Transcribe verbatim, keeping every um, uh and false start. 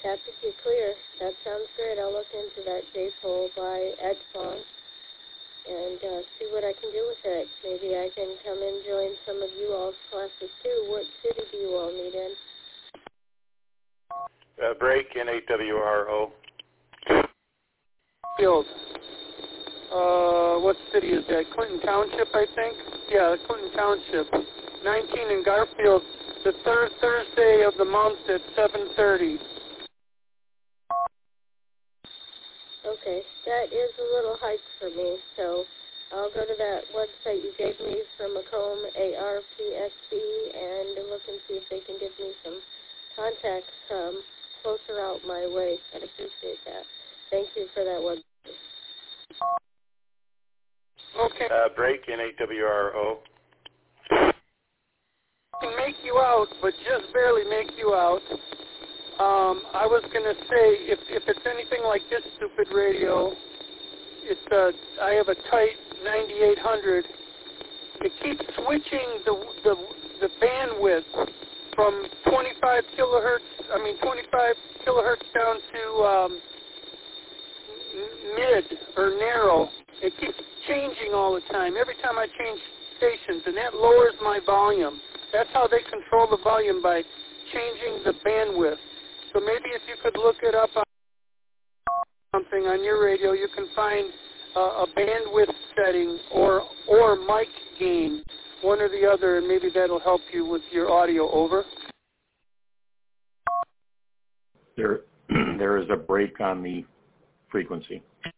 Tap to keep clear. That sounds great. I'll look into that J-pole by Ed Fong and uh, see what I can do with it. Maybe I can come and join some of you all's classes too. What city do you all meet in? Uh, break in eight W R O. Field. Uh, what city is that? Clinton Township, I think? Yeah, Clinton Township. nineteen in Garfield. The third Thursday of the month at seven thirty. Okay, that is a little hike for me, so I'll go to that website you gave me for Macomb, A R P S C, and look and see if they can give me some contacts um, closer out my way. I'd appreciate that. Thank you for that website. Okay. Uh, break in eight W R O. Can make you out, but just barely make you out. Um, I was going to say, if if it's anything like this stupid radio, it's uh, I have a tight ninety-eight hundred. It keeps switching the the the bandwidth from twenty-five kilohertz. I mean twenty-five kilohertz down to um, mid or narrow. It keeps changing all the time. Every time I change stations, and that lowers my volume. That's how they control the volume, by changing the bandwidth. So maybe if you could look it up on something on your radio, you can find uh, a bandwidth setting or or mic gain, one or the other, and maybe that'll help you with your audio. Over. There, there is a break on the frequency.